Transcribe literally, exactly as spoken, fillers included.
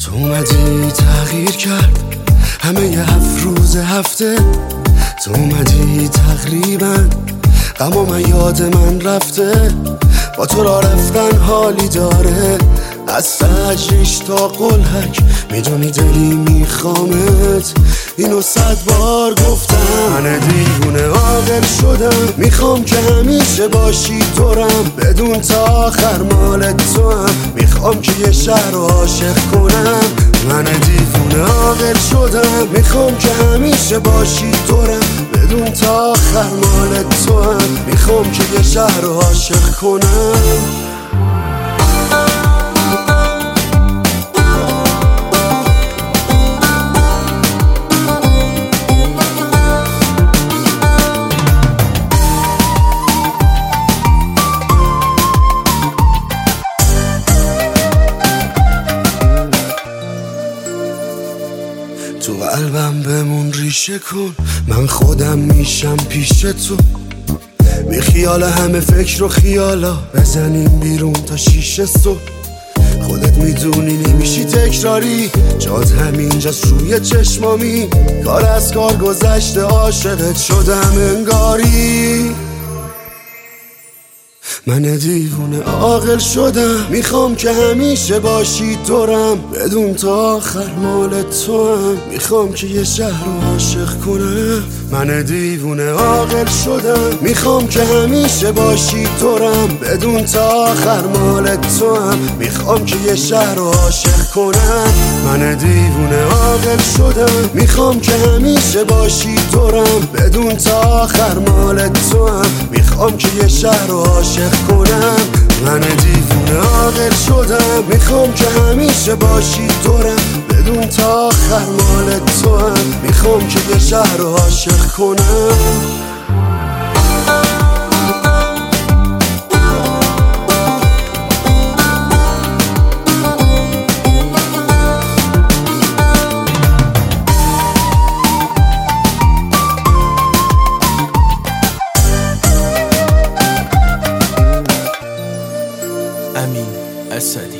تو اومدی تغییر کرد همه ی هفت روز هفته، تو اومدی تقریبا غم و من یاد من رفته، با تو را رفتن حالی داره، از تجریش تا قلهک میدونی دلی میخوامت، اینو صد بار گفتم. من دیوونه عاقل شدم، میخوام که همیشه باشی دورم، بدون تا آخر مال تو هم، میخوام که یه شهر رو عاشق کنم. من دیوونه عاقل شدم، میخوام که همیشه باشی دورم، بدون تا آخر مال تو هم، میخوام که یه شهر رو عاشق کنم. تو قلبم بمون ریشه کن، من خودم میشم پیش تو، بی خیال همه فکر و خیالا بزنیم بیرون تا شیشه صبح. خودت میدونی نمیشی تکراری، جات همینجاست روی چشمامی، کار از کار گذشته عاشقت شدم انگاری. من دیوونه عاقل شدم، میخوام که همیشه باشی دورم، بدون تا آخر مال تو هم، میخوام که یه شهر رو عاشق کنم. من دیوونه عاقل شدم، میخوام که همیشه باشی دورم، بدون تا آخر مال تو هم، میخوام که یه شهر رو عاشق کنم. من دیوونه عاقل شدم، میخوام که همیشه باشی دورم، بدون تا آخر مال تو هم، میخوام که یه شهر رو عاشق کنم. من دیوونه عاقل شدم، میخوام که همیشه باشی دورم، بدون تا آخر مال تو هم، میخوام که یه شهر رو عاشق کنم. امین اسدی.